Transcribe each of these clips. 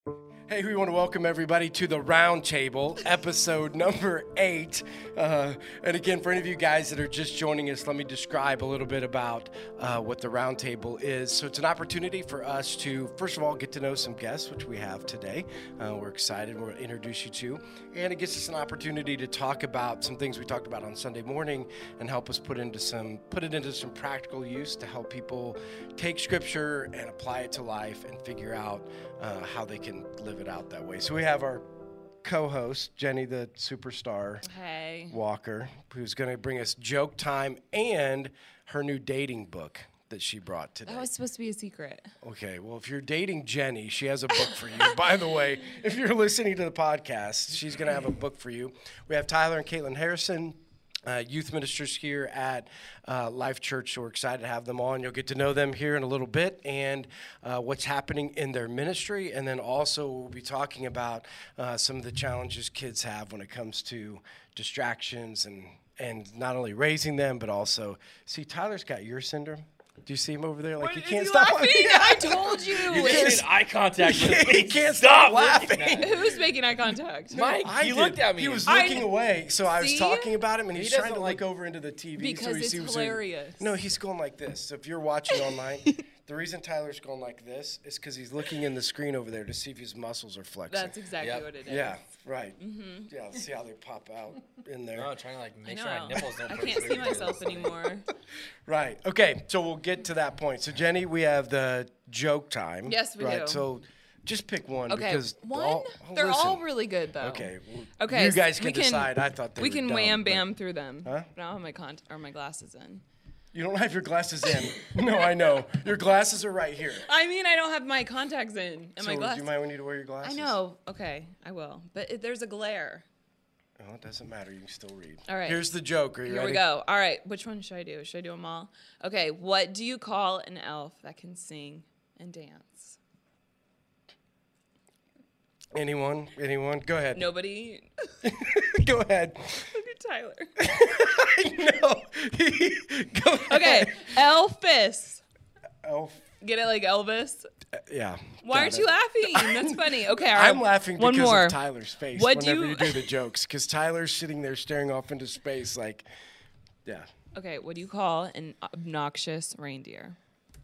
Hey, we want to welcome everybody to the Round Table, episode number 8. And again, for any of you guys that are just joining us, let me describe a little bit about what the Round Table is. So it's an opportunity for us to, first of all, get to know some guests, which we have today. We're excited. We're going to introduce you to. And it gives us an opportunity to talk about some things we talked about on Sunday morning and help us put it into some practical use to help people take Scripture and apply it to life and figure out how they can live it out that way. So we have our co-host, Jenny the Superstar Walker, who's going to bring us joke time and her new dating book that she brought today. That was supposed to be a secret. Okay, well, if you're dating Jenny, she has a book for you. By the way, if you're listening to the podcast, she's going to have a book for you. We have Tyler and Caitlin Harrison, youth ministers here at Life Church, so we're excited to have them on. You'll get to know them here in a little bit and what's happening in their ministry, and then also we'll be talking about some of the challenges kids have when it comes to distractions and not only raising them, but also, see, Tyler's got your syndrome. Do you see him over there? Like, he can't stop laughing. I told you. You're making eye contact with me. He can't stop laughing. Who's making eye contact? Mike, he looked at me. He was looking away, so I was talking about him, and he's trying to like look over into the TV. Because so it's hilarious. No, he's going like this. So if you're watching online, the reason Tyler's going like this is because he's looking in the screen over there to see if his muscles are flexing. That's exactly what it is. Yeah, right. Mm-hmm. Yeah, let's see how they pop out in there. Oh, trying to like make sure my nipples don't. I can't see myself anymore. Right. Okay, so we'll get to that point. So Jenny, we have the joke time. Yes, we do. So just pick one. Okay, because one? They're all really good, though. Okay. Well, Okay. you guys can decide. I thought they were we can dumb, wham but- bam through them. Huh? But I don't have my glasses in. You don't have your glasses in. No, I know. Your glasses are right here. I mean, I don't have my contacts in and my So glasses. do you mind when you need to wear your glasses? I know. Okay, I will. But there's a glare. Oh, it doesn't matter. You can still read. All right. Here's the joke. Are you Here ready? we go. All right. Which one should I do? Should I do them all? Okay. What do you call an elf that can sing and dance? Anyone? Go ahead. Nobody. Go ahead. Look at Tyler. No. Go ahead. Okay. Elvis. Elf. Get it like Elvis? Yeah. Why got aren't it. you laughing? That's funny. Okay. All right. I'm laughing One because more. of Tyler's face What do whenever you- you do the jokes. Because Tyler's sitting there staring off into space like, yeah. Okay. What do you call an obnoxious reindeer?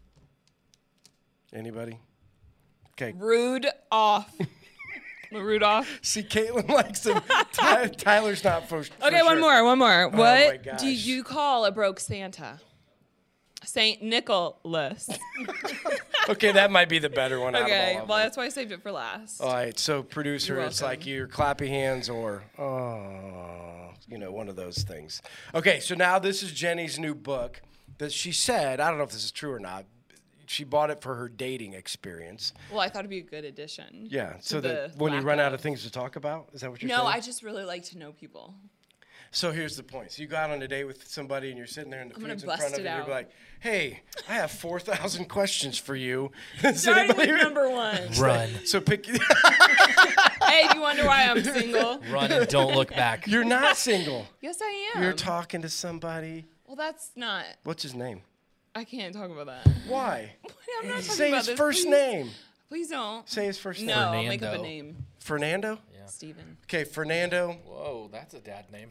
Anybody? Okay. Rude off. Rudolph. See, Caitlin likes him. Tyler's not for Okay, for one sure. more. my What gosh. do you call a broke Santa? Saint Nicholas. Okay, that might be the better one out of all Okay, of well, them. that's why I saved it for last. All right, so producer, You're it's welcome. like your clappy hands or, one of those things. Okay, so now this is Jenny's new book that she said, I don't know if this is true or not, she bought it for her dating experience. Well, I thought it'd be a good addition. Yeah, to so that the when you lack run out of things to talk about, is that what you're No, saying? I just really like to know people. So here's the point. So you go out on a date with somebody and you're sitting there and the I'm gonna food's in bust front of it you. You're out. like, hey, I have 4,000 questions for you. Does Starting with anybody- number one. Run, So pick. Hey, you wonder why I'm single? run, and don't look back. You're not single. Yes, I am. You're talking to somebody. Well, that's not. What's his name? I can't talk about that. Why? I'm not talking Say about his this, first please. name. Please don't. Say his first No, name. I'll make up a Fernando. name. Fernando? Yeah. Steven. Okay, Fernando. Whoa, that's a dad name.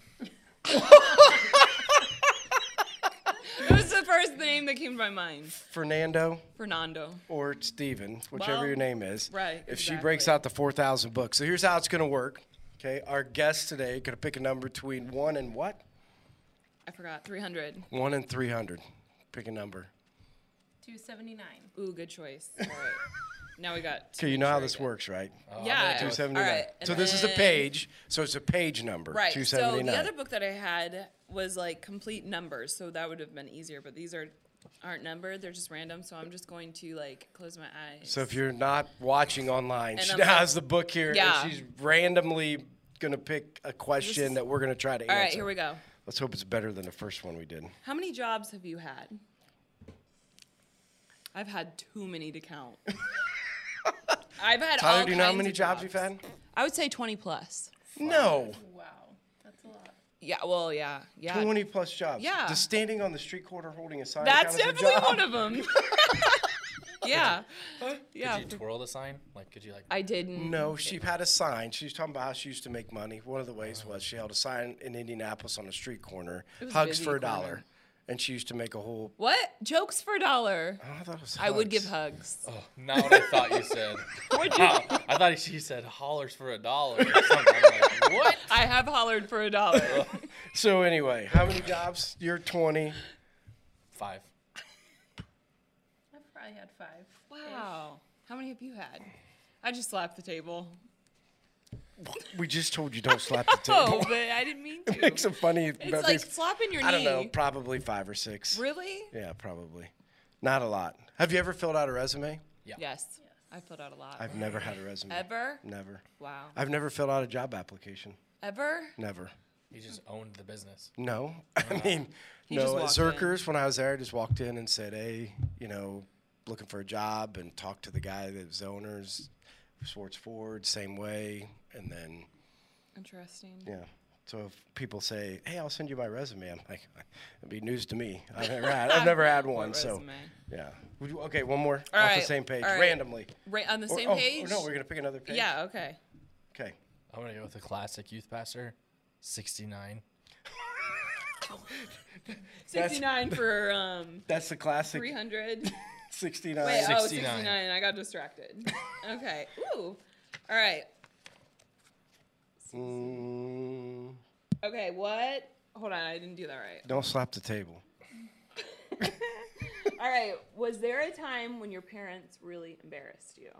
It was the first name that came to my mind. Fernando Fernando. or Steven, whichever Well, your name is. right, If she exactly. breaks out the 4,000 books. So here's how it's going to work. Okay, our guest today going to pick a number between 1 and what? I forgot. 300. 1 and 300. Pick a number. 279. Ooh, good choice. All right. Now we got. Okay, you know how this works, right? Yeah. 279. All right, So and this is a then- page. So it's a page number. Right. So 279. the other book that I had was like complete numbers, so that would have been easier. But these aren't numbered; they're just random. So I'm just going to like close my eyes. So if you're not watching online, And she I'm now like- has the book here, Yeah. and she's randomly going to pick a question that we're going to try to answer. All right, here we go. Let's hope it's better than the first one we did. How many jobs have you had? I've had too many to count. I've had Tyler, all do you know how kinds many of jobs you've had? I would say 20 plus. No. Wow, that's a lot. Yeah, well, yeah. 20 plus jobs. Yeah. Does standing on the street corner holding a sign That's count as a definitely job? one of them. Yeah. Yeah. Could you twirl the sign? Like, could you like? I didn't. No, she had a sign. She was talking about how she used to make money. One of the ways was she held a sign in Indianapolis on a street corner, was hugs busy for $1, corner. and she used to make a whole. What? Jokes for $1. Oh, I thought it was I would hugs. give hugs. Oh, not what I thought you said. What'd you I thought she said hollers for $1 or something. I'm like, what? I have hollered for $1. So anyway, how many jobs? You're 20. 5. I've probably had 5. Wow. How many have you had? I just slapped the table. We just told you don't slap the Oh, table. but I didn't mean It to. makes it funny. It's like slapping your knee. I don't know, probably 5 or 6. Really? Yeah, probably. Not a lot. Have you ever filled out a resume? Yeah. Yes. I filled out a lot. I've never had a resume. Ever? Never. Wow. I've never filled out a job application. Ever? Never. He just owned the business. No. I mean, He just no. At walked in. Zerkers, when I was there, I just walked in and said, hey, looking for a job, and talked to the guy that was the owners, Swartz Ford, same way. And then, Interesting. yeah. So if people say, hey, I'll send you my resume, I'm like, it'd be news to me. I've never had one. What So, resume? yeah. Okay, one more. All off the right, same page, all right. randomly. Right on the same Oh, page? no, we're going to pick another page? Yeah, okay. Okay. I'm gonna go with the classic youth pastor, 69. 69 for That's the classic 300. 69. Wait, 69. 69. I got distracted. Okay. Ooh. All right. Mm, Okay, what? Hold on, I didn't do that right. don't slap the table. All right. Was there a time when your parents really embarrassed you?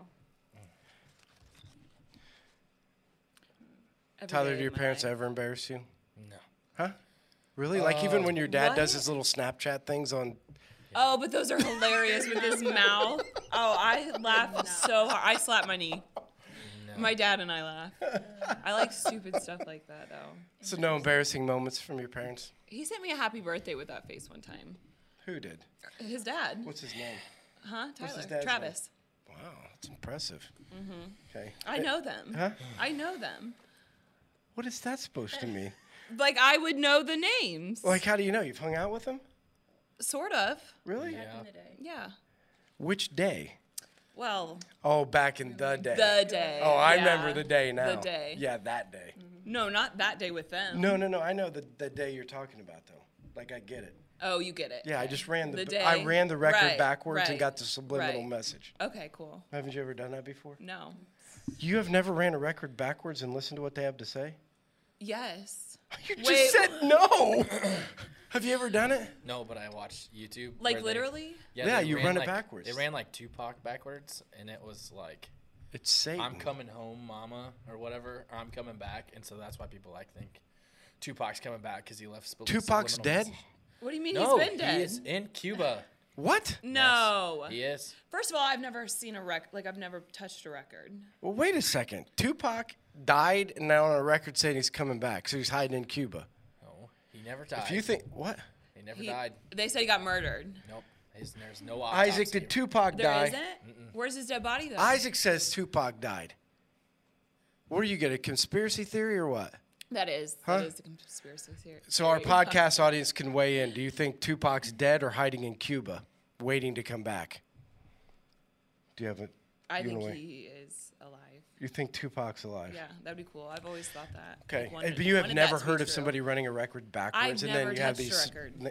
Every Tyler, day do your of my parents life. ever embarrass you? No. Huh? Really? Like even when your dad does What? his little Snapchat things on. Oh, but those are hilarious with his mouth. Oh, I laugh so hard. I slap my knee. No. My dad and I laugh. I like stupid stuff like that, though. So no embarrassing moments from your parents? He sent me a happy birthday with that face one time. Who did? His dad. What's his name? Huh? what's his Tyler. dad's Travis. Wow, that's impressive. Okay. I know them. Huh? I know them. What is that supposed to mean? Like, I would know the names. Like, how do you know? You've hung out with them? Sort of. Really? Yeah. Back in the day. Yeah. Which day? Well, Oh, back in the day. the day. Oh, I yeah. remember the day now. The day. Yeah, that day. No, not that day with them. No. I know the day you're talking about, though. Like, I get it. Oh, you get it. Yeah, I just ran The I day. ran the record Right, backwards and right, got the subliminal right. message. Okay, cool. Haven't you ever done that before? No. You have never ran a record backwards and listened to what they have to say? Yes. You Wait. just said no. Have you ever done it? No, but I watched YouTube. Like, where they- literally? Yeah, they you ran, run it like, backwards. They ran like Tupac backwards, and it was like, It's Satan. I'm coming home, mama, or whatever. Or I'm coming back, and so that's why people think Tupac's coming back because he left. Tupac's subliminal dead? message. What do you mean No, he's been dead? he is in Cuba. What? No. He is. First of all, I've never seen a record. Like, I've never touched a record. Well, wait a second. Tupac died and now on a record saying he's coming back, so he's hiding in Cuba. No, he never died. If you think what? he never He- died. They said he got murdered. Nope. There's no autopsy. Isaac, did Tupac There die? not Where's his dead body, though? Isaac says Tupac died. What do you get? A conspiracy theory or what? That is the conspiracy theory. So our podcast audience can weigh in. Do you think Tupac's dead or hiding in Cuba, waiting to come back? Do you have a? I you think wanna weigh- he is alive. You think Tupac's alive? Yeah, that'd be cool. I've always thought that. Okay, Like, wanted- but you have wanted never that to be heard of true. somebody running a record backwards, and never then you have touched a these. record.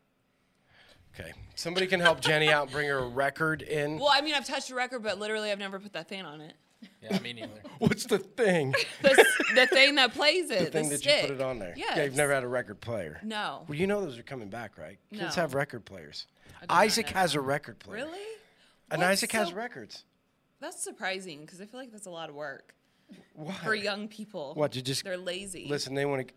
Okay, somebody can help Jenny out and bring her a record in. Well, I mean, I've touched a record, but literally, I've never put that thing on it. Yeah, me neither. What's the thing? The thing that plays it. The thing that stick. you put it on there. Yes. Yeah, you've never had a record player. No. Well, you know those are coming back, right? Kids No. have record players. I did not Isaac know has that. a record player. Really? And What's Isaac has so- records. That's surprising because I feel like that's a lot of work What? for young people. What, you just They're lazy. listen? They want to.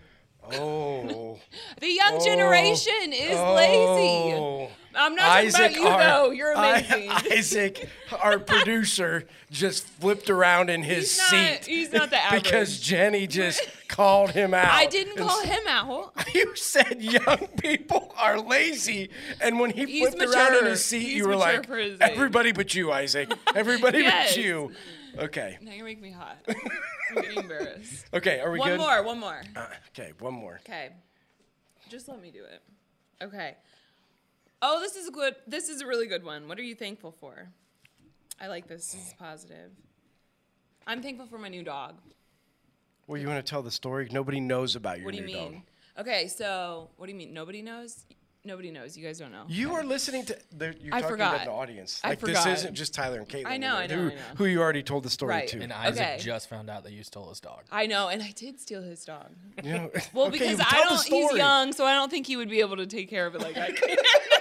Oh. The young generation is lazy. Oh. I'm not talking about you, though. You're amazing. Isaac, our producer, just flipped around in his He's not- seat. he's not the average. Because Jenny just called him out. I didn't and call him out. You said young people are lazy, and when he He's flipped around in mature. his seat, He's you were mature like, for his age. "Everybody but you, Isaac. Everybody Yes. but you." Okay. Now you're making me hot. I'm getting embarrassed. Okay. Are we good? One more. Okay. One more. Okay. Just let me do it. Okay. Oh, this is good. This is a really good one. What are you thankful for? I like this. This is positive. I'm thankful for my new dog. Well, you want to tell the story? Nobody knows about your What do you new mean? dog. Okay, so what do you mean? Nobody knows? Nobody knows. You guys don't know. You are listening to. You're I talking forgot. about the audience. I Like forgot. this isn't just Tyler and Caitlin. I know, I know, Who, I know. who you already told the story Right. to. And Isaac Okay. just found out that you stole his dog. I know, and I did steal his dog. You know, Well, okay, because tell I the don't. He's story. young, so I don't think he would be able to take care of it like I can.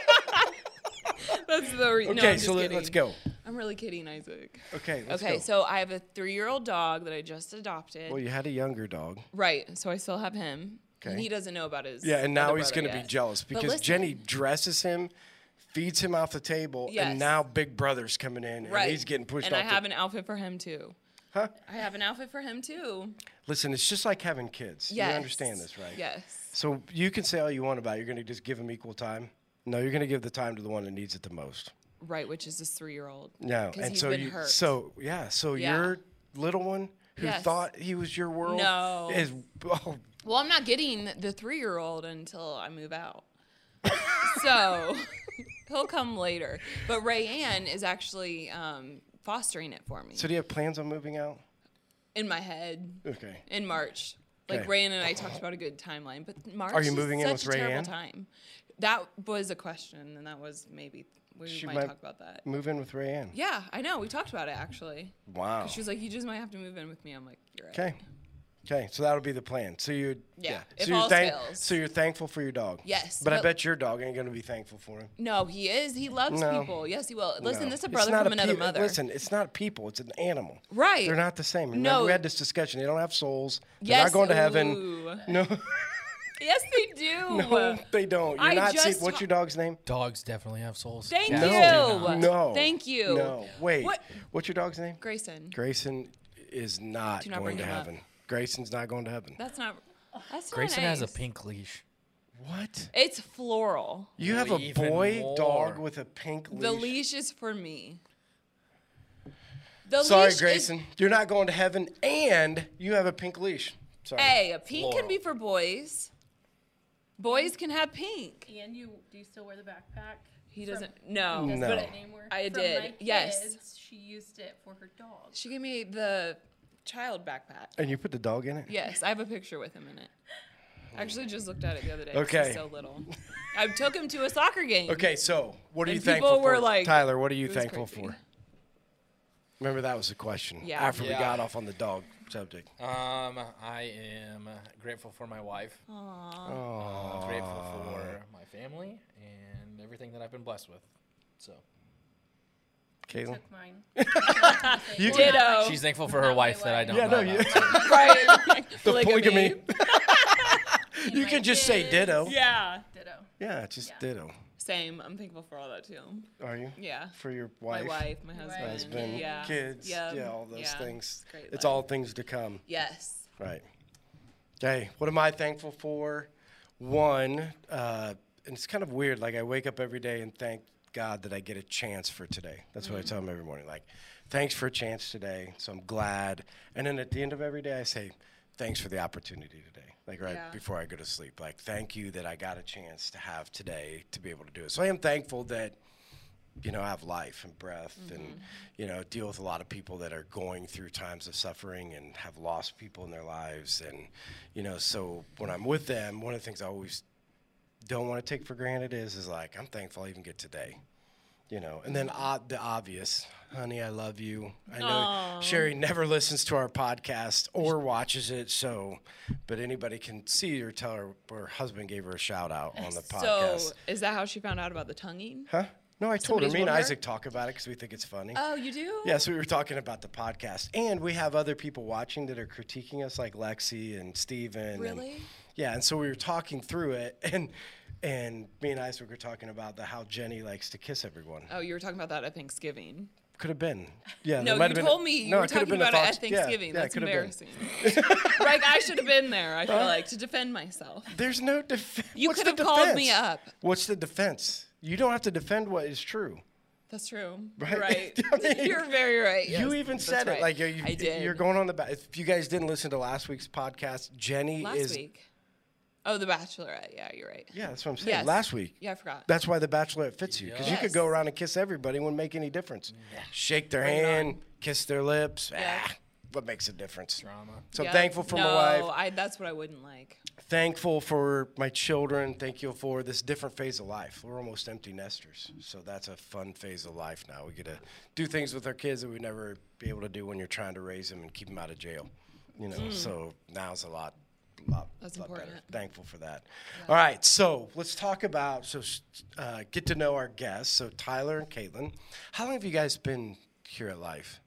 That's the reason. Okay, no, so let's go. I'm really kidding, Isaac. Okay, let's Okay, go. so I have a 3-year-old dog that I just adopted. Well, you had a younger dog. Right, so I still have him. Okay. And he doesn't know about his. Yeah, and now other he's brother going to be yet. jealous But because listen, Jenny dresses him, feeds him off the table, Yes. and now Big Brother's coming in Right. and he's getting pushed and off. I have an outfit for him too. Huh? I have an outfit for him too. Listen, it's just like having kids. Yes. You understand this, right? Yes. So you can say all you want about it. You're going to just give him equal time. No, you're going to give the time to the one that needs it the most. Right, which is this 3-year-old. No, Because and he's so been you, hurt. so yeah, so Yeah. your little one who Yes. thought he was your world No. is oh, Well, I'm not getting the 3-year-old until I move out. So he'll come later. But Rayanne is actually fostering it for me so do you have plans on moving out? in my head Okay. in March. Like Okay. Rayanne and I talked about a good timeline, but March Are you is moving in such with a terrible Rayanne? time. That was a question, and that was maybe we She might might talk about that. Move in with Rayanne. Yeah, I know. We talked about it actually. Wow. She was like, "You just might have to move in with me." I'm like, "You're right." Okay. Okay, so that'll be the plan. So you Yeah, So if you're all fails. So you're thankful for your dog. Yes, But I but- bet your dog ain't gonna be thankful for him. No, he is. He loves No. people. Yes, he will. Listen, No. this is a It's brother not from another mother. Listen, it's not people. It's an animal. Right. They're not the same. Remember, No. we had this discussion. They don't have souls. They're Yes, not going to heaven. ooh. No, Yes, they do. no, they don't. You're I not. just What's ta- your dog's name? Dogs definitely have souls. Thank Cats you. do not. No. Thank you. No. Wait. What? What's your dog's name? Grayson. Grayson is not, Do not going bring to him up. heaven. Grayson's not going to heaven. That's not. That's Grayson not has a nice. pink leash. What? It's floral. You have a Even boy more. dog with a pink leash? The leash is for me. The Sorry, leash Grayson. You're not going to heaven, and you have a pink leash. Sorry. Hey, a pink can Floral. be for boys. Boys can have pink. And do you still wear the backpack? He doesn't. No. Does No. that name work? I From did, My yes. kids, she used it for her dog. She gave me the child backpack. And you put the dog in it? Yes, I have a picture with him in it. I actually just looked at it the other day. 'cause Okay. He's so little. I took him to a soccer game. Okay, so what are And you thankful people were for? like- Tyler, what are you it was thankful crazy. for? Remember that was the question. Yeah. After we Yeah. got off on the dog subject. I am grateful for my wife. Oh. Grateful for my family and everything that I've been blessed with. So Caitlin? Took mine. You- Ditto. she's thankful for her Not my wife that I wife. don't Yeah, know no, you, about. Right. the Polygamy. polygamy. And You my can just say kids. ditto. Yeah. Ditto. Yeah, just Yeah. ditto. Same. I'm thankful for all that too. Are you? Yeah. For your wife? My wife, my Your husband. Husband, Yeah. kids, Yep. yeah, all those Yeah. things. It's great It's life. all things to come. Yes. Right. Okay, what am I thankful for? One, and it's kind of weird. Like I wake up every day and thank God that I get a chance for today. That's what I tell him every morning. Like, thanks for a chance today. So I'm glad. And then at the end of every day, I say, thanks for the opportunity today. Like right Yeah. before I go to sleep. Like, thank you that I got a chance to have today to be able to do it. So I am thankful that I have life and breath and, deal with a lot of people that are going through times of suffering and have lost people in their lives. And, so when I'm with them, one of the things I always don't want to take for granted is like, I'm thankful I even get today, And then the obvious, honey, I love you. I know Aw. Sherry never listens to our podcast or watches it, but anybody can see or tell her husband gave her a shout out on the podcast. So is that how she found out about the tonguing? Huh? No, I told her. Somebody Me and told her? Isaac talk about it because we think it's funny. Oh, you do? Yeah, so we were talking about the podcast. And we have other people watching that are critiquing us, like Lexi and Steven. and- Really? yeah, and so we were talking through it, and me and Isaac were talking about how Jenny likes to kiss everyone. Oh, you were talking about that at Thanksgiving. Could have been. Yeah, No, there might you have been told me you no, were it could have talking been a about it Fox- at Thanksgiving. Yeah, it That's could have been. embarrassing. Like, I should have been there, I feel like, to defend myself. There's no defense. You What's could the have called me defense? up. What's the defense? You don't have to defend what is true. That's true. Right? You're right. I mean, You're very right. You yes. even That's said right. it. Like I did. You're going on the back. If you guys didn't listen to last week's podcast, Jenny Last is week. Oh, The Bachelorette. Yeah, you're right. Yeah, that's what I'm saying. Yes. Last week. Yeah, I forgot. That's why The Bachelorette fits you, because you could go Yes. around and kiss everybody. It wouldn't make any difference. Shake their hand, kiss their lips. Yeah. What makes a difference? Drama. So I'm Yep. thankful for no, my wife. that's what I wouldn't like. Thankful for my children. Thank you for this different phase of life. We're almost empty nesters, so that's a fun phase of life now. We get to do things with our kids that we'd never be able to do when you're trying to raise them and keep them out of jail. You know, so now's a lot That's lot better. important. Thankful for that. All right, so let's talk about get to know our guests. So Tyler and Caitlin, how long have you guys been here at Life?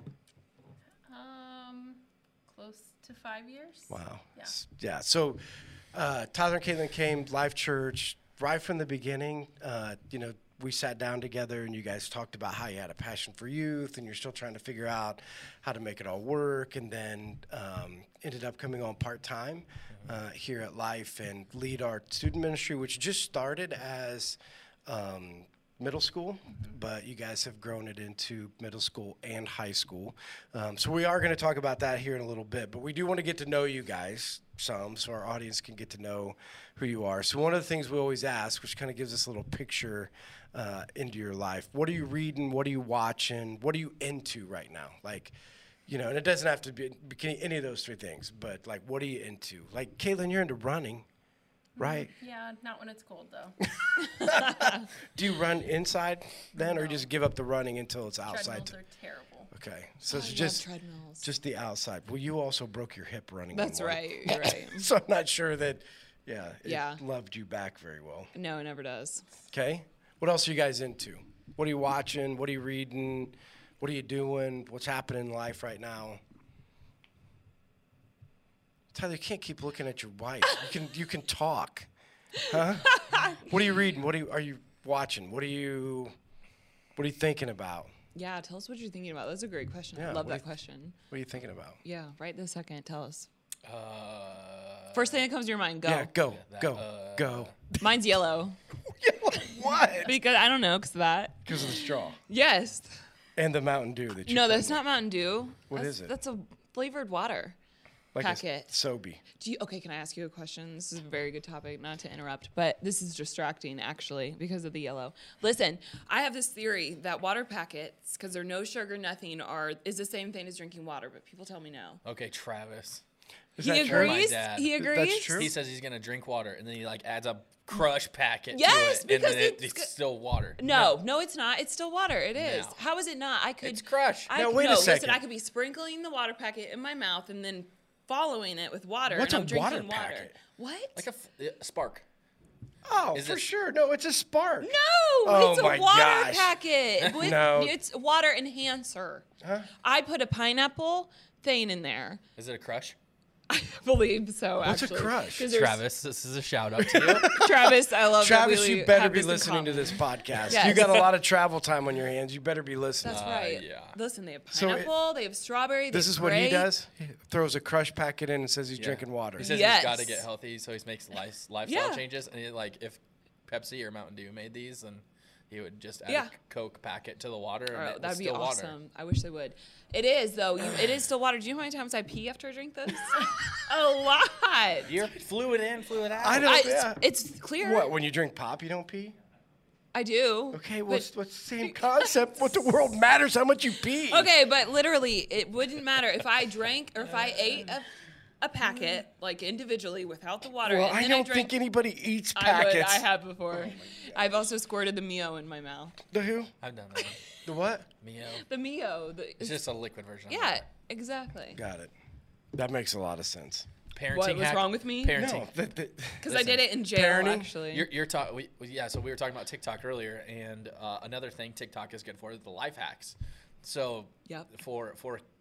Close to 5 years. Wow. Yeah. Yeah. So Tyler and Caitlin came Life Church right from the beginning. We sat down together and you guys talked about how you had a passion for youth and you're still trying to figure out how to make it all work, and then ended up coming on part-time here at Life and lead our student ministry, which just started as middle school, but you guys have grown it into middle school and high school. So we are going to talk about that here in a little bit, but we do want to get to know you guys some so our audience can get to know who you are. So one of the things we always ask, which kind of gives us a little picture into your life, what are you reading? What are you watching? What are you into right now? Like, and it doesn't have to be any of those three things, but like, what are you into? Like, Caitlin, you're into running, right? Yeah, not when it's cold though. Do you run inside then, or you just give up the running until it's outside? Treadmills are terrible. Okay, so I it's love just treadmills. the outside. Well, you also broke your hip running. That's on one. right. You're right. So I'm not sure that, it Yeah. loved you back very well. No, it never does. Okay, what else are you guys into? What are you watching? What are you reading? What are you doing? What's happening in life right now? Tyler, you can't keep looking at your wife. You can talk, huh? What are you reading? Are you watching? What are you thinking about? Yeah, tell us what you're thinking about. That's a great question. Yeah, I love what that do question. What are you thinking about? Yeah, right this second. Tell us. First First thing that comes to your mind, go. Yeah, go. Mine's yellow. What? Because I don't know, because of that. Because of the straw Yes. and the Mountain Dew that you. No, put that's in not Mountain Dew. What That's- is it? That's a flavored water. like packet. A Sobe. Okay, can I ask you a question? This is a very good topic, not to interrupt, but this is distracting actually because of the yellow. Listen, I have this theory that water packets, because they're no sugar, nothing, is the same thing as drinking water, but people tell me no. Okay, Travis. Is He that true? agrees. My dad. He That's agrees. true. He says he's gonna drink water, and then he adds a crush packet Yes, to it, and because then it's it's still water. No, it's not. It's still water. It is. No. How is it not? I could. It's crush. Now, wait a Listen, second. I could be sprinkling the water packet in my mouth and then following it with water. What's and a I'm drinking water water. packet? What? Like a spark. Oh, Is for it- sure. No, it's a Spark. No, Oh it's my a water gosh. packet. With, No. It's water enhancer. Huh? I put a pineapple thing in there. Is it a crush? I believe so, What's a actually. crush? 'Cause there's- Travis, this is a shout out to you. Travis, I love that Travis, we you better have be this in listening to common. this podcast. Yes. You got a lot of travel time on your hands. You better be listening. That's right. yeah. Listen, they have So it- pineapple, they have strawberry. This they is have what he grape. does. He throws a crush packet in and says he's Yeah. drinking water. He says Yes. he's got to get healthy, so he makes lifestyle Yeah. changes. And if Pepsi or Mountain Dew made these, then he would just add Yeah. a Coke packet to the water. Oh, and it was that'd be still awesome. water. I wish they would. It is though. It is still water. Do you know how many times I pee after I drink this? A lot. You're fluid in, fluid out. I don't. It's, Yeah. it's clear. What? When you drink pop, you don't pee? I do. Okay, well, but- what's the same concept? What the world matters how much you pee. Okay, but literally, it wouldn't matter if I drank or if I ate a packet like individually without the water. Well, and I then don't drank, think anybody eats I packets. would. I have before. I've also squirted the Mio in my mouth. The who? I've done that one. The what? Mio. The Mio. It's just a liquid version. of Yeah, it. exactly. Got it. That makes a lot of sense. Parenting What was hack- wrong with me? Parenting. No, Because I did it in jail, Parenting? actually. You're talking. So we were talking about TikTok earlier, and another thing TikTok is good for is the life hacks. So Yep. for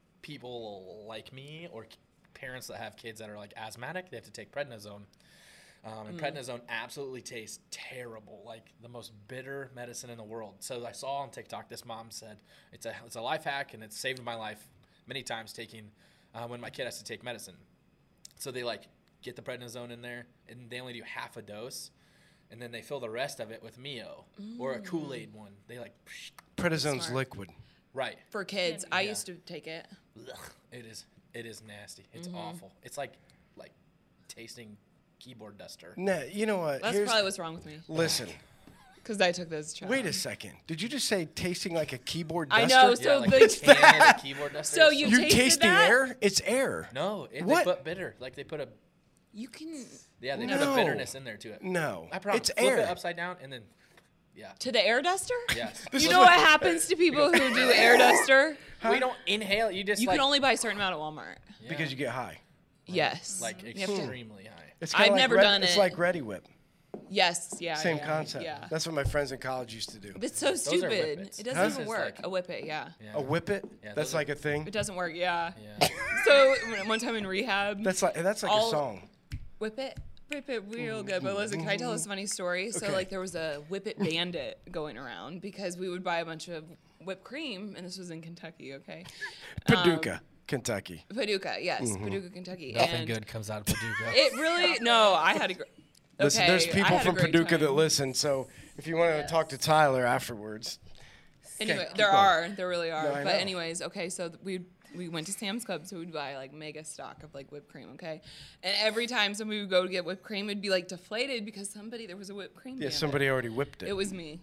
people like me or parents that have kids that are like asthmatic, they have to take prednisone. And prednisone absolutely tastes terrible, like the most bitter medicine in the world. So I saw on TikTok, this mom said it's a life hack, and it's saved my life many times taking when my kid has to take medicine. So they get the prednisone in there, and they only do half a dose, and then they fill the rest of it with Mio or a Kool-Aid one. They Predisone's Smart. liquid. right. For kids, I Yeah. used to take it. Ugh, it is nasty. It's awful. It's like tasting keyboard duster. Nah, you know what? That's probably what's wrong with me. Listen, Because I took those jobs. wait a second. Did you just say tasting like a keyboard I duster? know. Yeah, So like the the can of the keyboard duster. So is you You tasted taste the that? air? It's air. No, they What? put bitter. Like they put a You can they put No. a bitterness in there to it. No. I promise. It's Flip air. it upside down and then yeah. to the air duster. Yes. You know what happens to people who do air duster? We don't inhale. You just You like can only buy a certain amount at Walmart. yeah, Because you get high. Yes. like You have to- extremely high. It's kinda I've like never Red- done It's it. like Ready Whip. Yes. Yeah. Same yeah, concept. Yeah. That's what my friends in college used to do. It's so are stupid. whippets. It Huh? doesn't This even is work. like- A whip it. Yeah. Yeah. A whip it? Yeah, That's those like a thing? It doesn't work. Yeah. Yeah. So one time in rehab, That's like a All- song. whip it real good. But listen, can I tell this funny story? So Okay. like there was a whip it bandit going around because we would buy a bunch of whipped cream, and this was in Kentucky. Okay. Paducah, Kentucky. Paducah, yes, Paducah, Kentucky. Nothing and good comes out of Paducah. It really no. I had a. Listen, Okay, there's I people had a from great Paducah that time. listen, so if you want to Yes. talk to Tyler afterwards. Anyway, keep there going. there really are. No, I but know. anyways, okay, so we went to Sam's Club, so we'd buy like mega stock of like whipped cream, okay? And every time somebody would go to get whipped cream, it'd be like deflated because there was a whipped cream. Yeah, bandit. somebody already whipped it. It was me.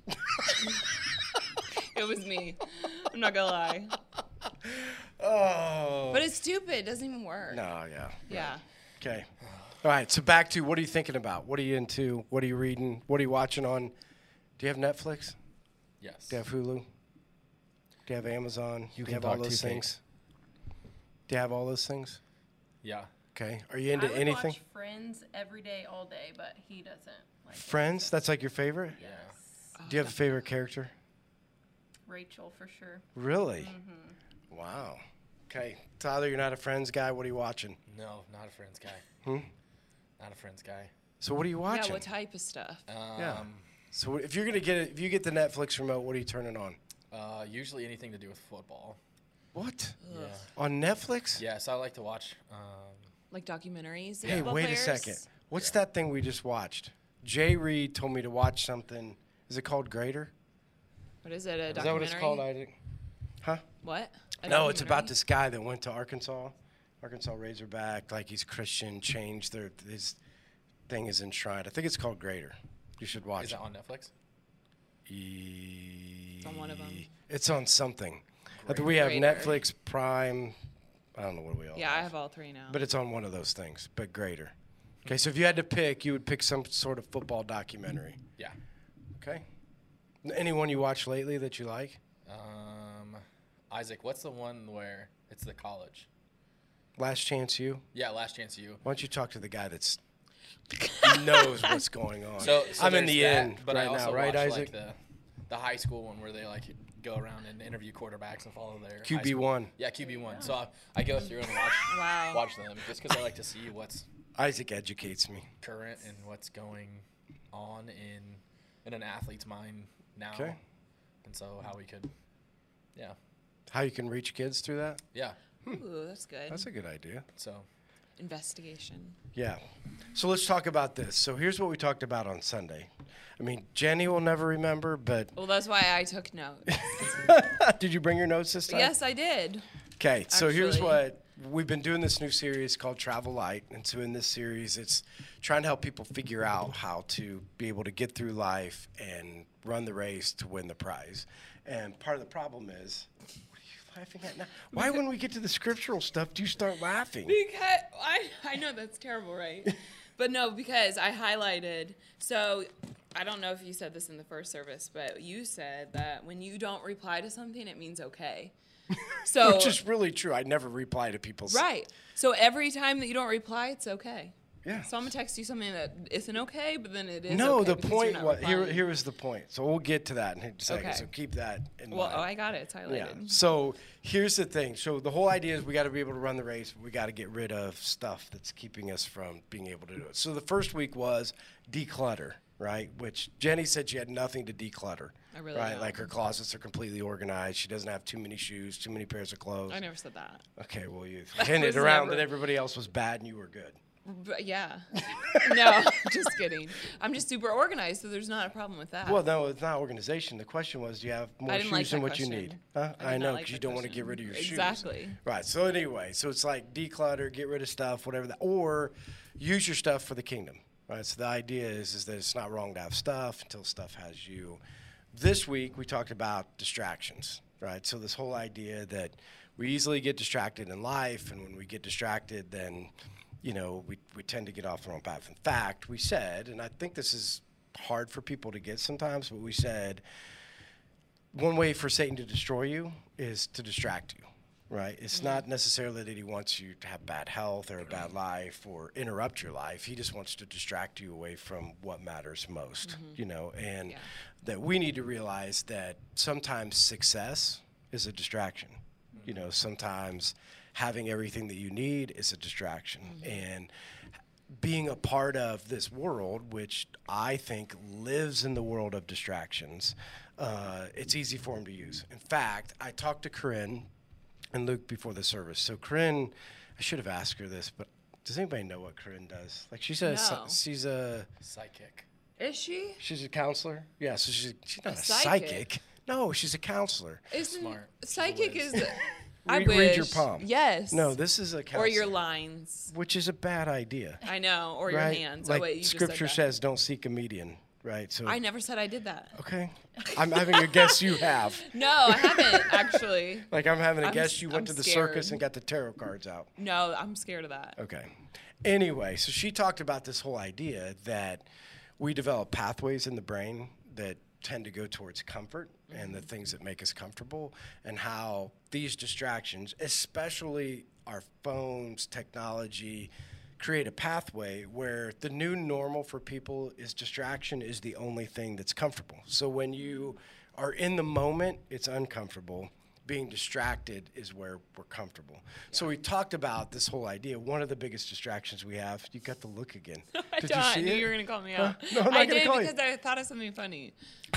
It was me. I'm not gonna lie. Oh. But it's stupid. It doesn't even work. No, yeah. Yeah. Okay. All right, so back to what are you thinking about? What are you into? What are you reading? What are you watching on? Do you have Netflix? Yes. Do you have Hulu? Do you have Amazon? Do you can have all talk those 2K. things? Do you have all those things? Yeah. Okay. Are you into I would anything? watch Friends every day, all day, but he doesn't like it. Friends? That's like your favorite? Yeah. Do you have a favorite character? Rachel for sure. Really? Wow. Okay. Tyler, you're not a Friends guy. What are you watching? No, not a Friends guy. Not a Friends guy. So what are you watching? Yeah, what type of stuff? Yeah. So if you're gonna get it, if you get the Netflix remote, what are you turning on? Usually anything to do with football. What? Yeah. On Netflix? Yeah, so I like to watch. Like documentaries? of Hey, football wait players? a second. What's that thing we just watched? Jay Reed told me to watch something. Is it called Greater? What is it? A Is documentary? that what it's called? Huh? What? A No, it's about documentary? this guy that went to Arkansas Razorback, like he's Christian, changed his thing is enshrined. I think it's called Greater. You should watch is it. it on Netflix? It's on one of 'em. It's on something. I think we have Greater. Netflix, Prime. I don't know what we all Yeah, I have all three now. But it's on one of those things, but Greater. Okay, so if you had to pick, you would pick some sort of football documentary. Yeah. Okay. Anyone you watched lately that you like? Isaac, what's the one where it's the college? Last Chance U? Yeah, Last Chance U. Why don't you talk to the guy that's knows what's going on? So I'm in there's the that, end but right I also now, right, watch, Isaac? Like the high school one where they like go around and interview quarterbacks and follow their high QB1. school- Yeah, QB1. So I go through and Wow. watch them just because I like to see what's Isaac educates me. current and what's going on in an athlete's mind now. Okay. And so how we could, yeah, How you can reach kids through that? yeah. Ooh, that's good. That's a good idea. So Investigation. Yeah. So let's talk about this. So here's what we talked about on Sunday. I mean, Jenny will never remember, but Well, that's why I took notes. did you bring your notes this time? Yes, I did. Okay, so here's Actually. what we've been doing this new series called Travel Light. And so in this series, it's trying to help people figure out how to be able to get through life and run the race to win the prize. And part of the problem is, what are you laughing at now? Why, when we get to the scriptural stuff, do you start laughing? Because I know that's terrible, right? But no, because I highlighted. So I don't know if you said this in the first service, but you said that when you don't reply to something, it means okay. So Which is really true. I never reply to people's. right. So every time that you don't reply, it's okay. Yeah. So I'm gonna text you something that isn't okay, but then it is. No, okay the because you're point not was replying. here was the point. So we'll get to that in a second. Okay. So keep that in Well, mind. I got it. It's highlighted. Yeah. So here's the thing. So the whole idea is we got to be able to run the race. But we got to get rid of stuff that's keeping us from being able to do it. So the first week was declutter, right? Which Jenny said she had nothing to declutter. I really right. don't. Like her closets are completely organized. She doesn't have too many shoes, too many pairs of clothes. I never said that. Okay. Well, you hinted was around never- that everybody else was bad and you were good. But yeah. No, just kidding. I'm just super organized, so there's not a problem with that. Well, no, it's not organization. The question was, do you have more I didn't shoes like than that what you question. need? Huh? I did I not know, like because you that don't want to question. get rid of your shoes. Exactly. Right. So anyway, so it's like declutter, get rid of stuff, whatever that, or use your stuff for the kingdom. right? So the idea is that it's not wrong to have stuff until stuff has you. This week, we talked about distractions, right? So this whole idea that we easily get distracted in life, and when we get distracted, then, we tend to get off the wrong path. In fact, we said, and I think this is hard for people to get sometimes, but we said one way for Satan to destroy you is to distract you, right? It's not necessarily that he wants you to have bad health or a bad life or interrupt your life. He just wants to distract you away from what matters most, and that we need to realize that sometimes success is a distraction. Sometimes having everything that you need is a distraction. And being a part of this world, which I think lives in the world of distractions, it's easy for him to use. In fact, I talked to Corinne and Luke before the service. So Corinne, I should have asked her this, but does anybody know what Corinne does? Like she's a Psychic. Is she? She's a counselor. Yeah, so she's not a psychic? psychic. No, she's a counselor. Isn't Smart. psychic She's is? I wish. Read your palm. Yes. No, this is a counselor. Or your lines. Which is a bad idea. I know. Or right? your hands. Like oh wait, you Scripture just said says, don't seek a median, right? So that. I never said I did that. Okay. I'm having a guess you have. No, I haven't actually. Like I'm having a I'm guess you went I'm to the scared. circus and got the tarot cards out. No, I'm scared of that. Okay. Anyway, so she talked about this whole idea that we develop pathways in the brain that tend to go towards comfort and the things that make us comfortable, and how these distractions, especially our phones, technology, create a pathway where the new normal for people is distraction is the only thing that's comfortable. So when you are in the moment, it's uncomfortable. Being distracted is where we're comfortable. So we talked about this whole idea. One of the biggest distractions we have, you got the look again. Did you see I knew it? you were going to call me out. No, I'm not I gonna did call you. because I thought of something funny.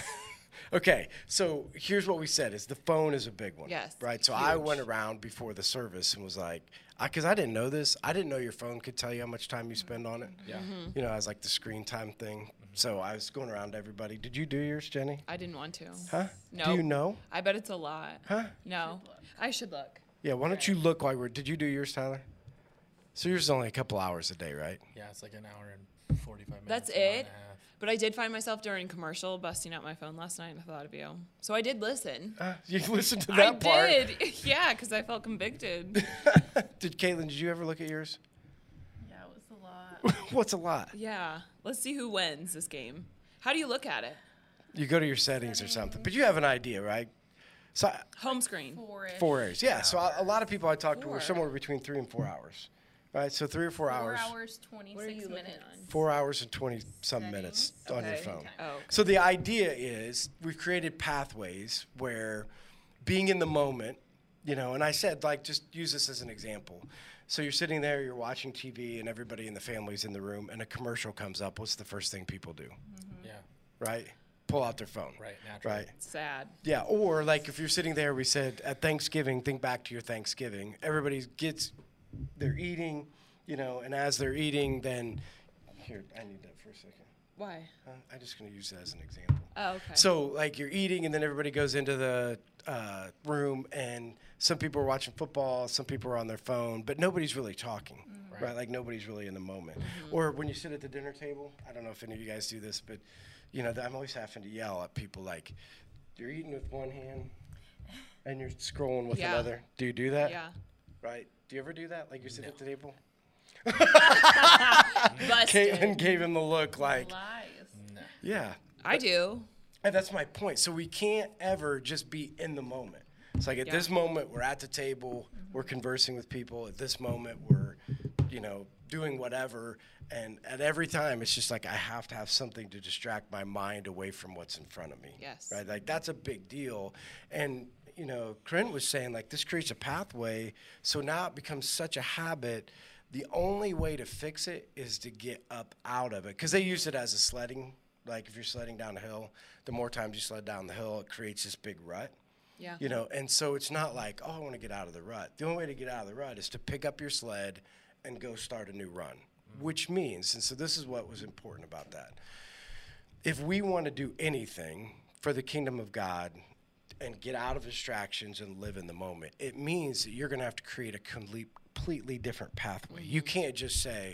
Okay, so here's what we said is the phone is a big one. Yes, Right? So I huge. went around before the service and was like, because I didn't know this. I didn't know your phone could tell you how much time you spend on it. Yeah. As like the screen time thing. So I was going around to everybody. Did you do yours, Jenny? I didn't want to. Huh? No. Do you know? I bet it's a lot. Huh? No. I should look. Yeah, why don't you look while did you do yours, Tyler? So yours is only a couple hours a day, right? Yeah, it's like an hour and 45 minutes. That's an hour and it? a half. But I did find myself during commercial busting out my phone last night and I thought of you. So I did listen. You listened to I that part. did. Yeah, because I felt convicted. Caitlin, did you ever look at yours? Yeah, it was a lot. What's a lot? Yeah. Let's see who wins this game. How do you look at it? You go to your settings or something. But you have an idea, right? So Home screen. 4-ish. 4 hours. Yeah, so a lot of people I talk to were 4. somewhere between 3 and 4 hours. Right? So 3 or 4 4 hours. hours, What are 26 you looking minutes. on? 4 hours and 20 some minutes on your Okay. phone. Oh, okay. So the idea is we've created pathways where being in the moment, and I said, like, just use this as an example. So you're sitting there, you're watching TV, and everybody in the family's in the room, and a commercial comes up. What's the first thing people do? Yeah. Right? Pull out their phone. Right, naturally. Right? Sad. Yeah, or like if you're sitting there, we said at Thanksgiving, think back to your Thanksgiving. Everybody they're eating, and as they're eating, then, here, I need that for a second. Why? I'm just going to use that as an example. Oh, okay. So, like, you're eating, and then everybody goes into the room, and some people are watching football, some people are on their phone, but nobody's really talking, right? Like, nobody's really in the moment. Or when you sit at the dinner table, I don't know if any of you guys do this, but, I'm always having to yell at people, like, you're eating with one hand, and you're scrolling with Yeah. another. Do you do that? Yeah. Right? Do you ever do that? Like, you sit at the table? Busted. Caitlin gave him the look like, Lies. No. yeah. I do. And that's my point. So we can't ever just be in the moment. It's like at Yeah. this moment, we're at the table, we're conversing with people. At this moment, we're, doing whatever. And at every time, it's just like I have to have something to distract my mind away from what's in front of me. Yes. Right? Like that's a big deal. And, Corinne was saying like this creates a pathway. So now it becomes such a habit. The only way to fix it is to get up out of it. Because they use it as a sledding. Like if you're sledding down a hill, the more times you sled down the hill, it creates this big rut. Yeah. And so it's not like, oh, I want to get out of the rut. The only way to get out of the rut is to pick up your sled and go start a new run, which means, and so this is what was important about that. If we want to do anything for the kingdom of God and get out of distractions and live in the moment, it means that you're going to have to create a completely different pathway. You can't just say,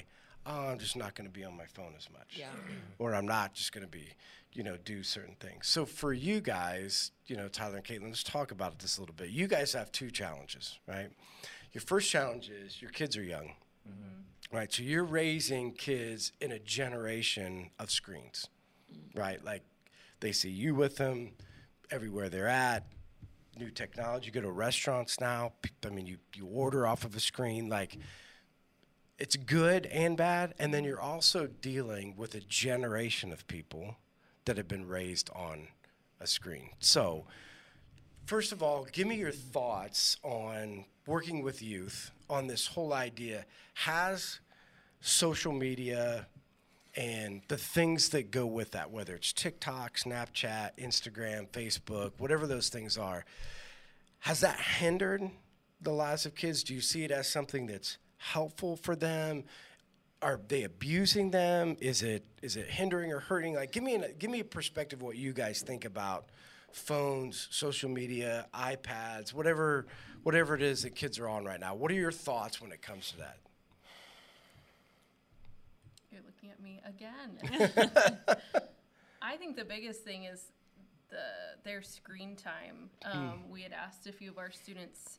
oh, I'm just not going to be on my phone as much. Yeah. Or I'm not just going to be, do certain things. So for you guys, Tyler and Caitlin, let's talk about this a little bit. You guys have 2 challenges, right? Your first challenge is your kids are young, right? So you're raising kids in a generation of screens, right? Like they see you with them everywhere they're at. New technology. You go to restaurants now. I mean, you order off of a screen. Like, it's good and bad. And then you're also dealing with a generation of people that have been raised on a screen. So, first of all, give me your thoughts on working with youth on this whole idea. Has social media and the things that go with that, whether it's TikTok, Snapchat, Instagram, Facebook, whatever those things are, has that hindered the lives of kids? Do you see it as something that's helpful for them? Are they abusing them? Is it hindering or hurting? Like, give me a perspective of what you guys think about phones, social media, iPads, whatever it is that kids are on right now. What are your thoughts when it comes to that? You're looking at me again. I think the biggest thing is their screen time. We had asked a few of our students,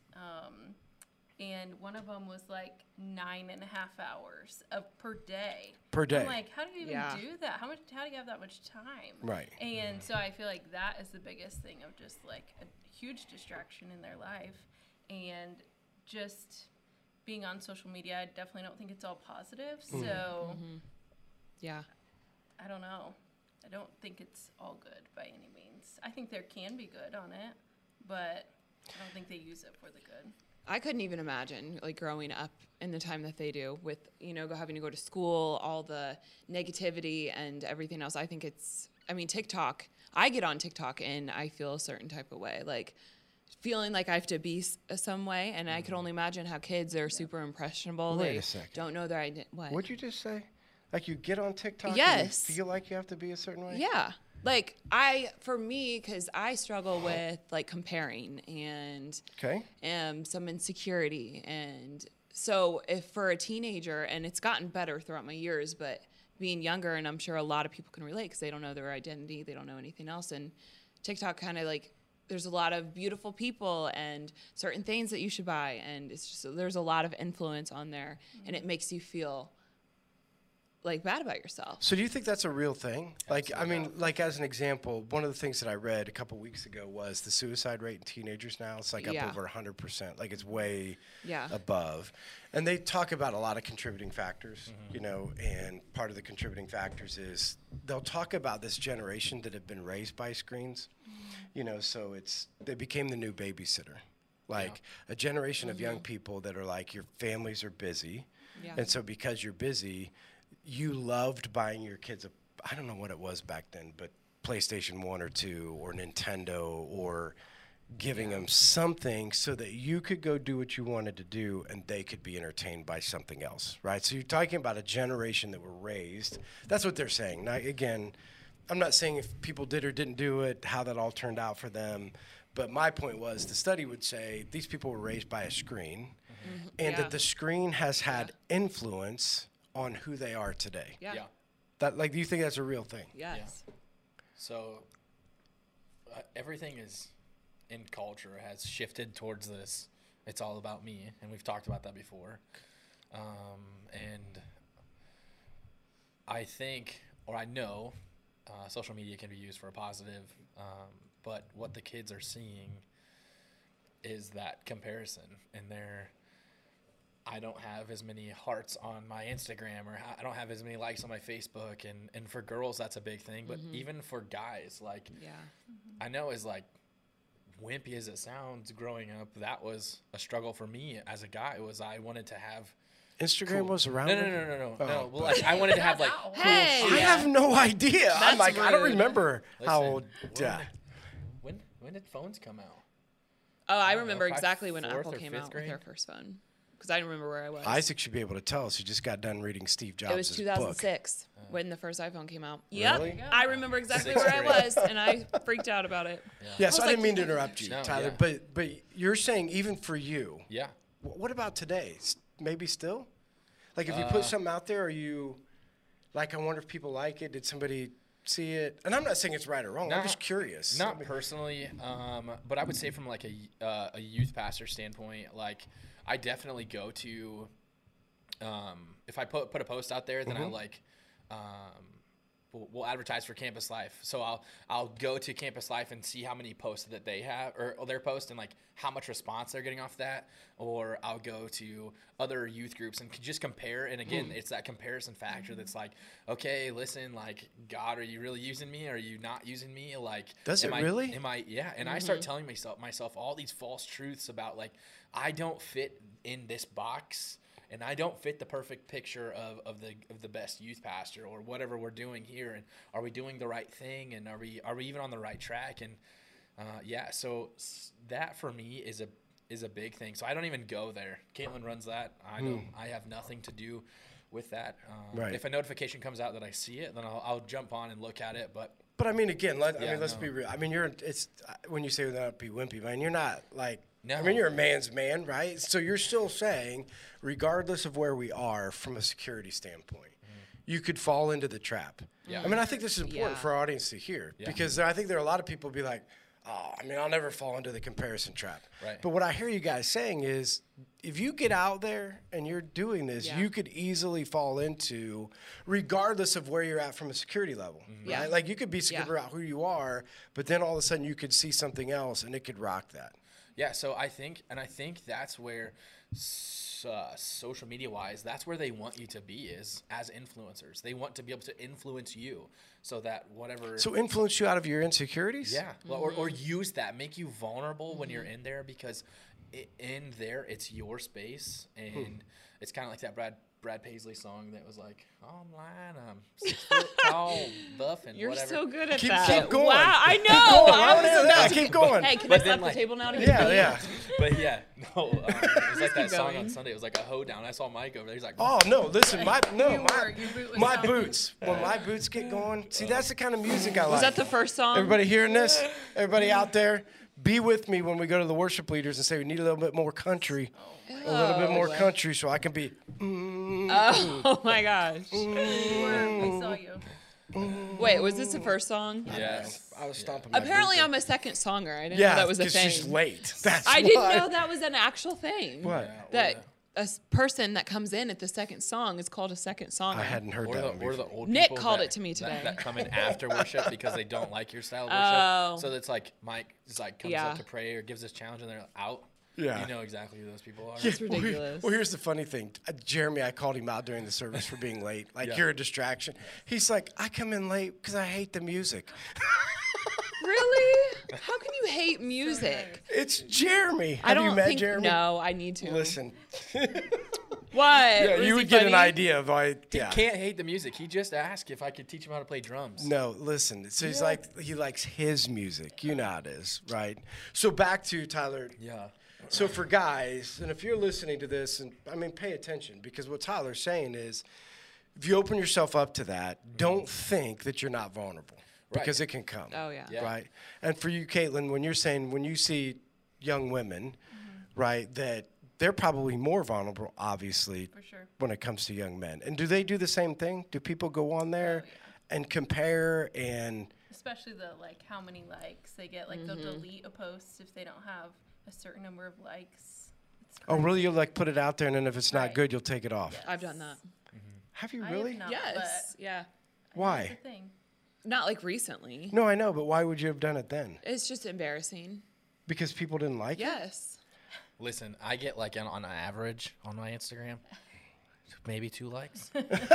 and one of them was like 9.5 hours per day. Per day. I'm like, how do you even Yeah. do that? How do you have that much time? Right. And so I feel like that is the biggest thing of just like a huge distraction in their life, and just being on social media. I definitely don't think it's all positive. So Yeah. I don't know. I don't think it's all good by any means. I think there can be good on it, but I don't think they use it for the good. I couldn't even imagine like growing up in the time that they do with, having to go to school, all the negativity and everything else. I think TikTok, I get on TikTok and I feel a certain type of way, like feeling like I have to be some way. And I could only imagine how kids are super impressionable. Wait They a second. don't know their identity. What? What'd you just say? Like you get on TikTok Yes. and you feel like you have to be a certain way? Yeah. Like for me, because I struggle with like comparing and Okay. some insecurity. And so if for a teenager, and it's gotten better throughout my years, but being younger, and I'm sure a lot of people can relate because they don't know their identity, they don't know anything else. And TikTok kind of like, there's a lot of beautiful people and certain things that you should buy. And it's just, there's a lot of influence on there, and it makes you feel like bad about yourself. So do you think that's a real thing? Like, I mean, like as an example, one of the things that I read a couple weeks ago was the suicide rate in teenagers now. It's like up Yeah. over 100%. Like it's way Yeah. above. And they talk about a lot of contributing factors, and part of the contributing factors is they'll talk about this generation that have been raised by screens, so they became the new babysitter. Like a generation of young people that are like, your families are busy. Yeah. And so because you're busy, you loved buying your kids I don't know what it was back then, but PlayStation 1 or 2 or Nintendo, or giving them something so that you could go do what you wanted to do and they could be entertained by something else, right? So you're talking about a generation that were raised. That's what they're saying. Now, again, I'm not saying if people did or didn't do it, how that all turned out for them. But my point was the study would say these people were raised by a screen, and Yeah. that the screen has had influence on who they are today. Yeah. That, like, do you think that's a real thing? Yes. So everything is in culture has shifted towards this. It's all about me, and we've talked about that before. And I think, or I know, social media can be used for a positive, but what the kids are seeing is that comparison, and I don't have as many hearts on my Instagram, or I don't have as many likes on my Facebook. And for girls, that's a big thing. But even for guys, like, Yeah. I know as like wimpy as it sounds, growing up, that was a struggle for me as a guy. I wanted to have Instagram was around? no. then? No. Oh, Well, like, I wanted to have like That's cool Hey! shit. I have no idea. I'm That's like, I don't rude. remember how Listen, old. Yeah. When did phones come out? Oh, I know, remember probably exactly when 4th Apple or came 5th out grade. with their first phone. Because I didn't remember where I was. Isaac should be able to tell us. He just got done reading Steve Jobs' It was book. 2006 when the first iPhone came out. Yep. Really? I remember exactly 6th where I grade. was, and I freaked out about it. Yeah, so was I didn't like- mean to interrupt you, No, Tyler, yeah. but you're saying even for you, Yeah. what about today? Maybe still? Like, if you put something out there, are you, like, I wonder if people like it? Did somebody see it? And I'm not saying it's right or wrong. I'm just curious. Not personally, but I would say from, like, a youth pastor standpoint, like, I definitely go to, if I put a post out there, then I, like, we'll advertise for Campus Life. So I'll go to Campus Life and see how many posts that they have or their post and like how much response they're getting off that. Or I'll go to other youth groups and just compare. And again, it's that comparison factor that's like, okay, listen, like, God, are you really using me? Are you not using me? Like, really? Am I? Yeah. And I start telling myself all these false truths about like, I don't fit in this box. And I don't fit the perfect picture of the best youth pastor or whatever we're doing here. And are we doing the right thing? And are we even on the right track? And so that for me is a big thing. So I don't even go there. Caitlin runs that. I have nothing to do with that. Right. If a notification comes out that I see it, then I'll jump on and look at it. But I mean, again, let's be real. I mean, it's when you say not be wimpy, man, you're not like. No. I mean, you're a man's man, right? So you're still saying, regardless of where we are from a security standpoint, you could fall into the trap. Yeah. I mean, I think this is important for our audience to hear because I think there are a lot of people be like, oh, I mean, I'll never fall into the comparison trap. Right. But what I hear you guys saying is, if you get out there and you're doing this, you could easily fall into, regardless of where you're at from a security level, right? Like, you could be secure about who you are, but then all of a sudden you could see something else and it could rock that. Yeah, so I think that's where social media wise, that's where they want you to be is as influencers. They want to be able to influence you so that whatever. So influence you out of your insecurities? Yeah, or use that, make you vulnerable when you're in there because in there it's your space and it's kind of like that Brad Paisley song that was like, online, I'm 6 foot tall, buff, and You're whatever. so good at Keep that. going. Wow, I know. Keep going. Hey, can But I then, slap like- the table now to get Yeah. But yeah, no, it was like that keep song going. on Sunday. It was like a hoedown. I saw Mike over there. He's like, Oh, no, listen, Your boot was my stomping. boots. When my boots get going, see, that's the kind of music I like. Was that the first song? Everybody hearing this? Everybody out there, be with me when we go to the worship leaders and say we need a little bit more country. A little bit more country so I can be. Oh my gosh. We saw you. Wait, was this the first song? yes. I was stomping my Apparently, boot. I'm a second songer. I didn't know that was a because thing. she's late. That's I didn't why. know that was an actual thing. What? That a person that comes in at the second song is called a second songer. I hadn't heard Or that the, one or before. the old Nick people called that- it to me today. That come in after worship because they don't like your style of Oh. worship. So that's like Mike is like comes Yeah. up to pray or gives this challenge and they're out. Yeah. You know exactly who those people are. It's ridiculous. Well, here's the funny thing. Jeremy, I called him out during the service for being late. Like, Yeah. you're a distraction. He's like, I come in late because I hate the music. Really? How can you hate music? It's Jeremy. I Have don't you met think. Jeremy? No, I need to. Listen. What? Yeah, Was you he would get an funny? idea of why. He Yeah. can't hate the music. He just asked if I could teach him how to play drums. No, listen. So he's like, he likes his music. You know how it is, right? So back to Tyler. Yeah. So for guys, and if you're listening to this, and I mean, pay attention because what Tyler's saying is, if you open yourself up to that, don't think that you're not vulnerable because it can come. Oh yeah. Yeah. Right. And for you, Caitlin, when you're saying when you see young women, right, that they're probably more vulnerable, obviously, For sure. when it comes to young men. And do they do the same thing? Do people go on there and compare and? Especially the like how many likes they get. Like they'll delete a post if they don't have a certain number of likes. It's Oh, really? You'll like put it out there, and then if it's not Right. good, you'll take it off. I've done that. Have you I really? have not, Yes. Yeah. but Why? That's the thing. Not like recently. No, I know, but why would you have done it then? It's just embarrassing. Because people didn't like it? Yes. Listen, I get like on average on my Instagram, maybe 2 likes.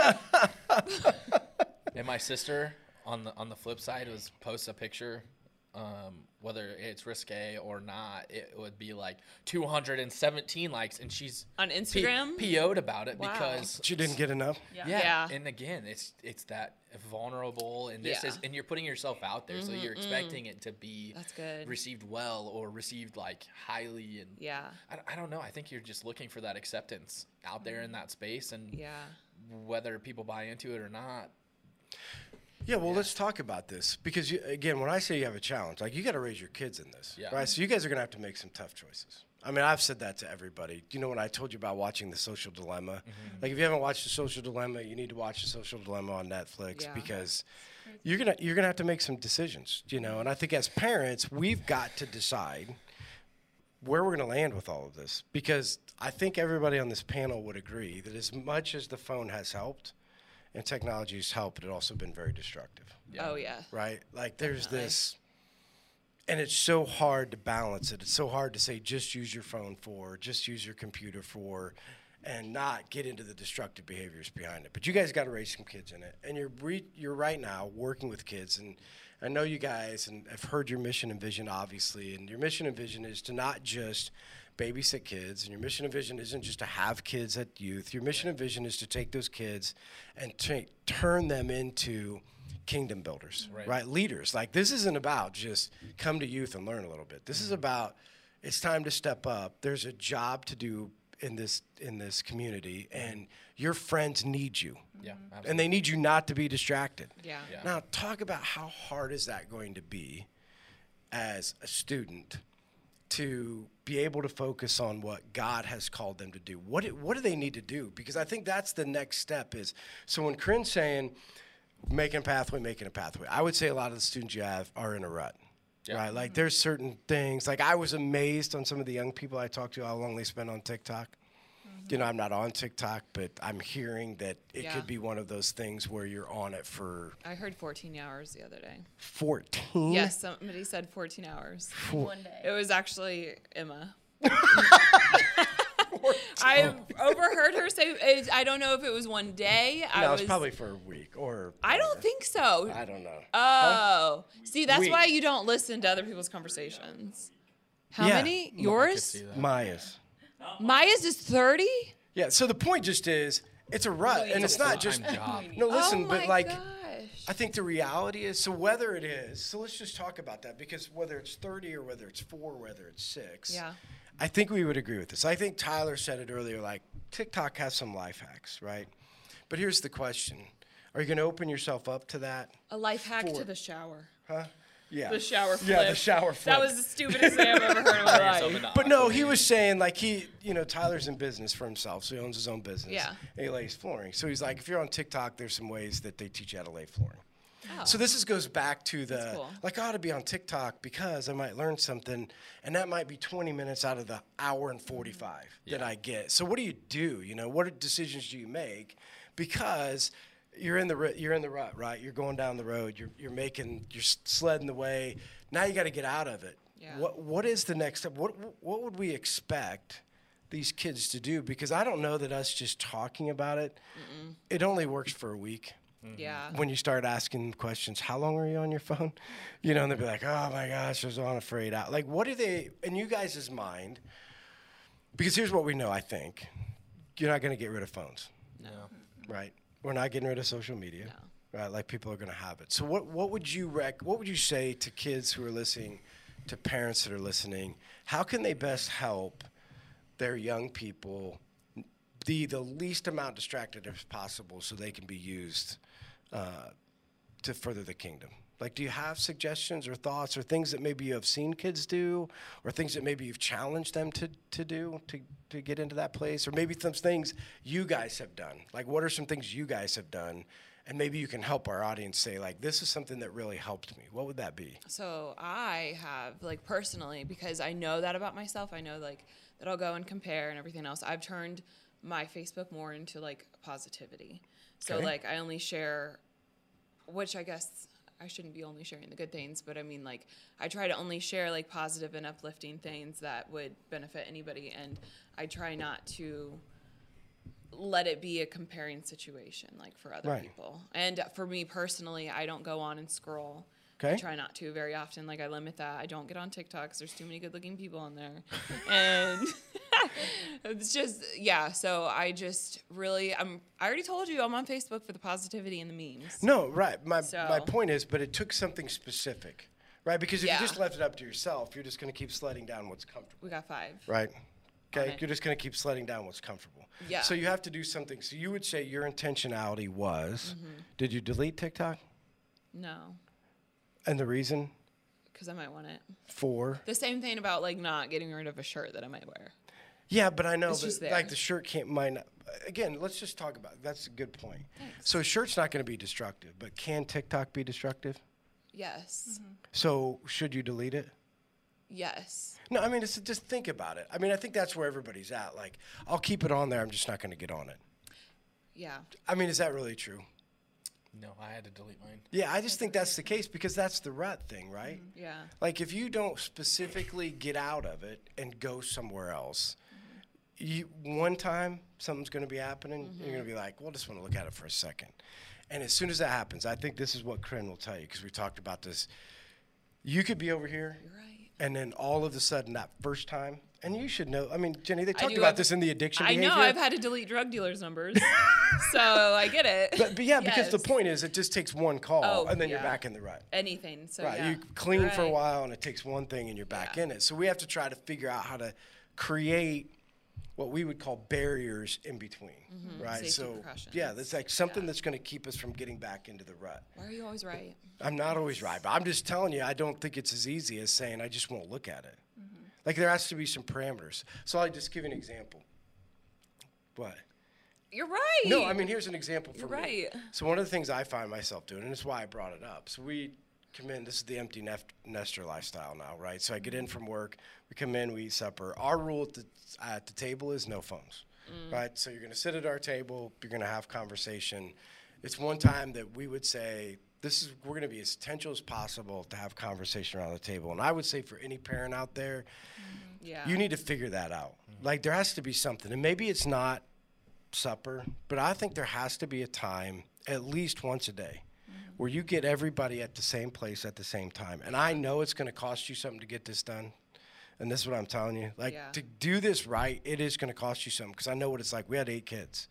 And my sister on the flip side posts a picture, whether it's risque or not, it would be like 217 likes, and she's On Instagram? PO'd about it Wow. because She didn't get enough? Yeah. Yeah. And again, it's that vulnerable, and this Yeah. is, and you're putting yourself out there, so you're expecting it to be That's good. received well or received like highly, and Yeah. I don't know. I think you're just looking for that acceptance out there in that space, and Yeah. whether people buy into it or not. Yeah, well, let's talk about this. Because, again, when I say you have a challenge, like, you got to raise your kids in this, Yeah. right? So you guys are going to have to make some tough choices, I mean, I've said that to everybody. You know, when I told you about watching The Social Dilemma, like if you haven't watched The Social Dilemma, you need to watch The Social Dilemma on Netflix Yeah. because you're gonna have to make some decisions. You know, and I think as parents, we've got to decide where we're going to land with all of this, because I think everybody on this panel would agree that as much as the phone has helped and technology has helped, it also been very destructive, Oh yeah. right? Like there's Definitely. this, and it's so hard to balance it. It's so hard to say just use your phone for, just use your computer for, and not get into the destructive behaviors behind it. But you guys got to raise some kids in it, and you're right now working with kids, and I know you guys, and I've heard your mission and vision, obviously, and your mission and vision is to not just babysit kids, and your mission and vision isn't just to have kids at youth. Your mission and vision is to take those kids and turn them into kingdom builders, right? Leaders. Like this isn't about just come to youth and learn a little bit. This is about it's time to step up. There's a job to do in this community, and your friends need you. Yeah, absolutely. And they need you not to be distracted. Yeah. Yeah. Now, talk about how hard is that going to be as a student to be able to focus on what God has called them to do? What do they need to do? Because I think that's the next step is, so when Corinne's saying making a pathway, I would say a lot of the students you have are in a rut. Yeah. Right? Like there's certain things, like I was amazed on some of the young people I talked to, how long they spend on TikTok. You know, I'm not on TikTok, but I'm hearing that it Yeah. could be one of those things where you're on it for I heard 14 hours the other day. 14. Yes, somebody said 14 hours. In one day. It was actually Emma. I overheard her say, I don't know if it was one day. No, it's probably for a week or. I don't think so. I don't know. Oh, see, that's Week. why you don't listen to other people's conversations. How Yeah. many? I could Yours? see that. Maya's. Maya's is 30? Yeah. So the point just is, it's a rut, and it's not just. Full-time job. No, listen, oh but my like. gosh. I think the reality is, so whether it is, so let's just talk about that, because whether it's 30 or whether it's 4, whether it's 6, Yeah. I think we would agree with this. I think Tyler said it earlier, like TikTok has some life hacks, right? But here's the question. Are you going to open yourself up to that? A life hack For- to the shower. Huh? Yeah. The shower flip. Yeah, the shower flip. That was the stupidest thing I've ever heard in my Yourself life. into But no, awkward he was names. saying, like, Tyler's in business for himself, so he owns his own business. Yeah. And he lays flooring. So he's like, if you're on TikTok, there's some ways that they teach you how to lay flooring. Oh. So this goes back to That's the, cool. like, I ought to be on TikTok because I might learn something, and that might be 20 minutes out of the hour and 45 that I get. So what do? You know, what decisions do you make? Because you're in the rut, right? You're going down the road. You're sledding the way. Now you got to get out of it. Yeah. What is the next step? What would we expect these kids to do? Because I don't know that us just talking about it, it only works for a week. Yeah. When you start asking them questions, how long are you on your phone? You know, and they'll be like, oh my gosh, I was on afraid out. Like, what do they, in you guys' mind, because here's what we know, I think. You're not going to get rid of phones, No. right? We're not getting rid of social media, right? Like, people are going to have it. So what would you say to kids who are listening, to parents that are listening? How can they best help their young people be the least amount distracted as possible so they can be used to further the kingdom? Like, do you have suggestions or thoughts or things that maybe you have seen kids do, or things that maybe you've challenged them to do to get into that place, or maybe some things you guys have done? Like, what are some things you guys have done, and maybe you can help our audience say, like, this is something that really helped me? What would that be? So I have, like, personally, because I know that about myself, I know, like, that I'll go and compare and everything else. I've turned my Facebook more into, like, positivity. So, Okay. like, I only share, which I guess I shouldn't be only sharing the good things, but I mean, like, I try to only share, like, positive and uplifting things that would benefit anybody, and I try not to let it be a comparing situation, like, for other Right. people. And for me personally, I don't go on and scroll. Okay. I try not to very often. Like, I limit that. I don't get on TikTok because there's too many good-looking people on there. And it's just, yeah. So I just really, I already told you I'm on Facebook for the positivity and the memes. No, right. My So- point is, but it took something specific, right? Because if Yeah. you just left it up to yourself, you're just going to keep sledding down what's comfortable. We got 5. Right. Okay. Okay. You're just going to keep sledding down what's comfortable. Yeah. So you have to do something. So you would say your intentionality was, did you delete TikTok? No. And the reason? because I might want it. 4. The same thing about like not getting rid of a shirt that I might wear. Yeah, but I know It's just that, there. like the shirt might not. Again, let's just talk about it. That's a good point. So a shirt's not going to be destructive, but can TikTok be destructive? Yes. So should you delete it? Yes. No, I mean, it's just think about it. I mean, I think that's where everybody's at. Like, I'll keep it on there. I'm just not going to get on it. Yeah. I mean, is that really true? No, I had to delete mine. Yeah, I just think that's the case because that's the rut thing, right? Yeah. Like, if you don't specifically get out of it and go somewhere else, one time something's going to be happening, you're going to be like, well, just want to look at it for a second. And as soon as that happens, I think this is what Corinne will tell you because we talked about this. You could be over here, You're right. and then all of a sudden, that first time, and you should know. I mean, Jenny, they talked do about have- this in the addiction I behavior. know. I've had to delete drug dealers' numbers, so I get it. But yeah, because the Yes. point is, it just takes one call, Oh, and then you're yeah. back in the rut. Anything. So Right, yeah. you clean You're for a right. while, and it takes one thing, and you're back Yeah. in it. So we have to try to figure out how to create what we would call barriers in between, right? Safety So precautions. yeah, that's like something Yeah. that's going to keep us from getting back into the rut. Why are you always right? I'm not always right, but I'm just telling you, I don't think it's as easy as saying I just won't look at it. Like there has to be some parameters. So I'll just give you an example. What? You're right. No, I mean, here's an example for You're me. right. So one of the things I find myself doing, and it's why I brought it up. So we come in, this is the empty nester lifestyle now, right? So I get in from work, we come in, we eat supper. Our rule at the table is no phones, right? So you're going to sit at our table, you're going to have conversation. It's one time that we would say, we're going to be as intentional as possible to have conversation around the table. And I would say for any parent out there, Yeah. you need to figure that out. Like there has to be something, and maybe it's not supper, but I think there has to be a time, at least once a day, where you get everybody at the same place at the same time. And I know it's going to cost you something to get this done. And this is what I'm telling you. Like Yeah. to do this right, it is going to cost you something because I know what it's like. We had 8 kids.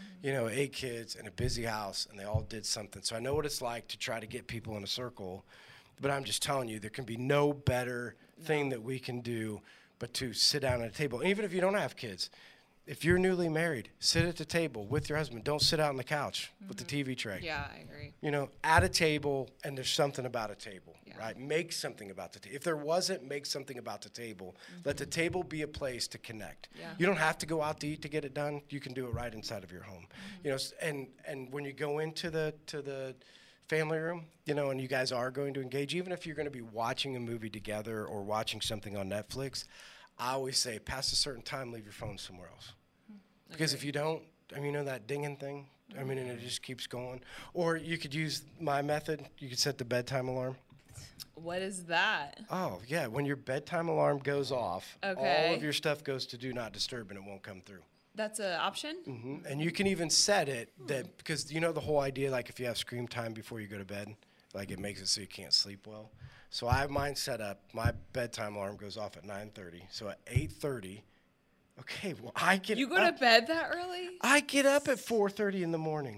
8 kids in a busy house, and they all did something. So I know what it's like to try to get people in a circle. But I'm just telling you, there can be no better thing that we can do but to sit down at a table. And even if you don't have kids, if you're newly married, sit at the table with your husband. Don't sit out on the couch with the TV tray. Yeah, I agree. At a table, and there's something about a table, Yeah. right? Make something about the table. If there wasn't, make something about the table. Let the table be a place to connect. Yeah. You don't have to go out to eat to get it done. You can do it right inside of your home. And when you go into the family room, and you guys are going to engage, even if you're going to be watching a movie together or watching something on Netflix, I always say, past a certain time, leave your phone somewhere else. Because if you don't, that dinging thing, and it just keeps going. Or you could use my method. You could set the bedtime alarm. What is that? Oh, yeah. When your bedtime alarm goes off, Okay. all of your stuff goes to do not disturb, and it won't come through. That's an option? And you can even set it that, because the whole idea, like if you have screen time before you go to bed, like it makes it so you can't sleep well. So I have mine set up. My bedtime alarm goes off at 9:30. So at 8:30, okay, well, I get You go to up. bed that early? I get up at 4:30 in the morning.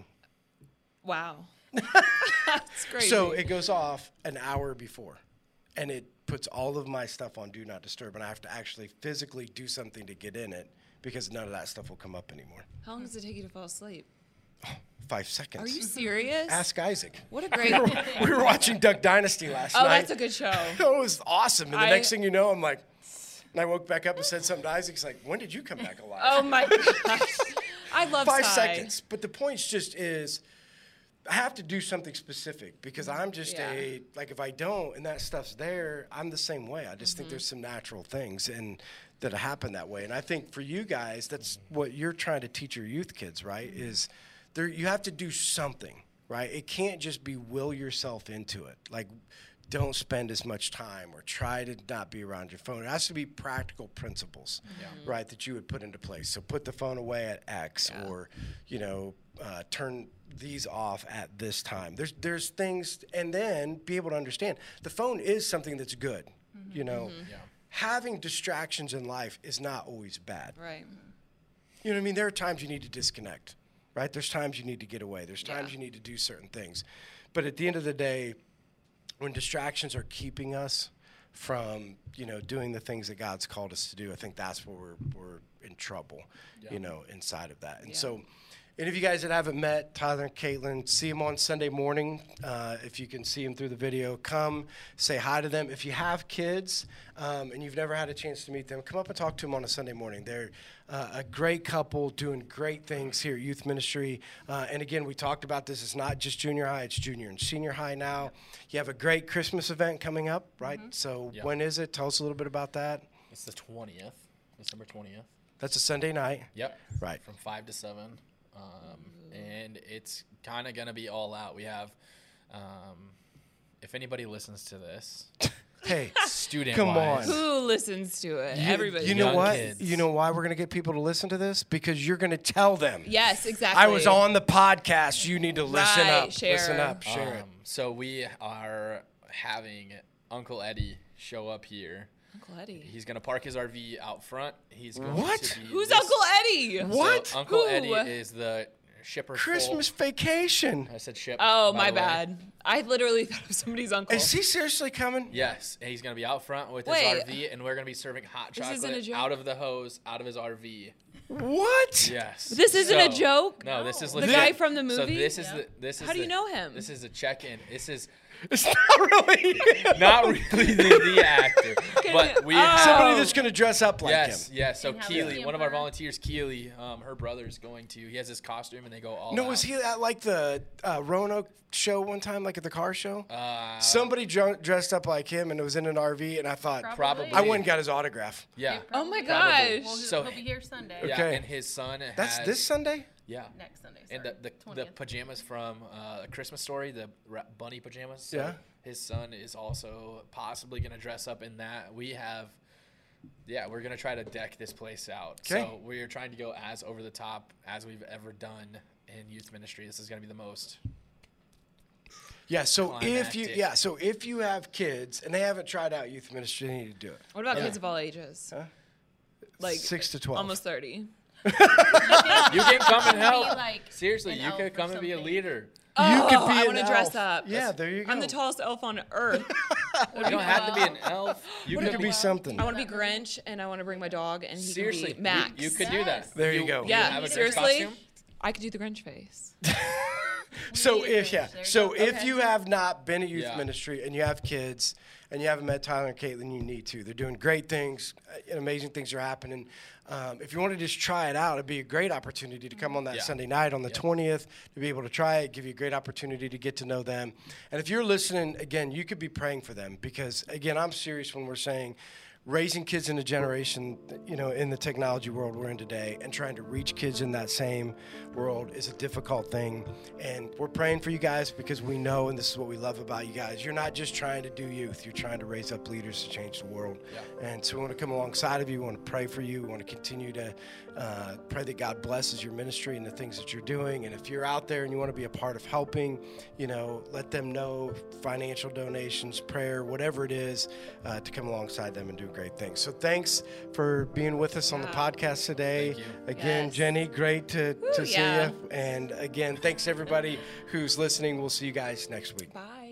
Wow. That's crazy. So it goes off an hour before, and it puts all of my stuff on Do Not Disturb, and I have to actually physically do something to get in it because none of that stuff will come up anymore. How long does it take you to fall asleep? 5 seconds. Are you serious? Ask Isaac. What a great. We were watching Duck Dynasty last Oh, night. that's a good show. It was awesome. And the I- next thing you know, I'm like, and I woke back up and said something to Isaac. He's like, when did you come back alive? Oh my gosh. I love 5 Sai. seconds. But the point just is, I have to do something specific because I'm just Yeah. like if I don't and that stuff's there, I'm the same way. I just think there's some natural things and that happen that way. And I think for you guys, that's what you're trying to teach your youth kids, right? Is there you have to do something, right? It can't just be will yourself into it. Like don't spend as much time or try to not be around your phone. It has to be practical principles, right, that you would put into place. So put the phone away at X or, turn these off at this time. There's things, and then be able to understand the phone is something that's good, Yeah. Having distractions in life is not always bad. Right. You know what I mean? There are times you need to disconnect, right? There's times you need to get away. There's times Yeah. you need to do certain things. But at the end of the day, when distractions are keeping us from, doing the things that God's called us to do, I think that's where we're in trouble, inside of that. And so Any of you guys that haven't met Tyler and Caitlin, see them on Sunday morning. If you can see them through the video, come say hi to them. If you have kids and you've never had a chance to meet them, come up and talk to them on a Sunday morning. They're a great couple doing great things here at Youth Ministry. And again, we talked about this. It's not just junior high. It's junior and senior high now. You have a great Christmas event coming up, right? So when is it? Tell us a little bit about that. It's the 20th, December 20th. That's a Sunday night. Yep. Right. From 5 to 7. And it's kind of going to be all out. We have, if anybody listens to this, Hey, student come wise, on. Who listens to it? Everybody. You know Young what? kids. You know why we're going to get people to listen to this? Because you're going to tell them. Yes, exactly. I was on the podcast. You need to listen Right, up. share. Listen up. Share it. So we are having Uncle Eddie show up here. Uncle Eddie. He's going to park his RV out front. He's going What? to be Who's this- Uncle Eddie? So What? Uncle Who? Eddie is the shipper. Christmas vacation. I said ship. Oh, by my the way. bad. I literally thought it was somebody's uncle. Is he seriously coming? Yes, and he's going to be out front with Wait. his RV, and we're going to be serving hot This isn't a chocolate joke? out of the hose, out of his RV. What? Yes. This isn't a joke? No, this is The legit. guy from the So movie? this is this is How do you know him? This is a check-in. This is It's not really. not really the actor, but we have Somebody that's going to dress up like yes, him. yes. So And how Keely, does he one of our emperor? volunteers, Keely, her brother's going to. He has his costume, and they go all. No, out. was he at like the Roanoke show one time, like at the car show? Uh, Somebody dressed up like him, and it was in an RV, and I thought, Probably. I went and got his autograph. Yeah. Oh my Probably. gosh. Well, So- he'll be here Sunday. Yeah, Okay. and his son That's has, this Sunday? Yeah. Next Sunday. And Sorry. the 20th. pajamas from A Christmas Story, the bunny pajamas. So Yeah. his son is also possibly going to dress up in that. We have, we're going to try to deck this place out. 'Kay. So we're trying to go as over the top as we've ever done in youth ministry. This is going to be the most. Yeah. So Climactic. if you have kids and they haven't tried out youth ministry, they need to do it. What about kids of all ages? Like 6 to 12. almost 30. You can come and Be help. like Seriously, an you elf could or come and be a something. leader. Oh, could be I an want to dress elf. up. Yeah, there you go. I'm the tallest elf on earth. You don't have to be an elf. You It could be something. I want to be Grinch, and I want to bring my dog, and he Seriously, can be Max. you could do that. Yes. There you go. Yeah, have a Grinch seriously. costume? I could do the Grinch face. So need a if Grinch. There you so go. if Okay. you have not been at youth Yeah. ministry and you have kids and you haven't met Tyler and Caitlin, you need to. They're doing great things, and amazing things are happening. If you want to just try it out, it'd be a great opportunity to come on that Yeah. Sunday night on the 20th to be able to try it, give you a great opportunity to get to know them. And if you're listening, again, you could be praying for them because, again, I'm serious when we're saying raising kids in a generation, in the technology world we're in today and trying to reach kids in that same world is a difficult thing. And we're praying for you guys because we know, and this is what we love about you guys, you're not just trying to do youth, you're trying to raise up leaders to change the world. Yeah. And so we want to come alongside of you, we want to pray for you, we want to continue to pray that God blesses your ministry and the things that you're doing. And if you're out there and you want to be a part of helping, let them know, financial donations, prayer, whatever it is, to come alongside them and do great things. So thanks for being with us on the Yeah. podcast today. Thank you. Again, Yes. Jenny, great to see yeah. you. And again, thanks everybody who's listening. We'll see you guys next week. Bye.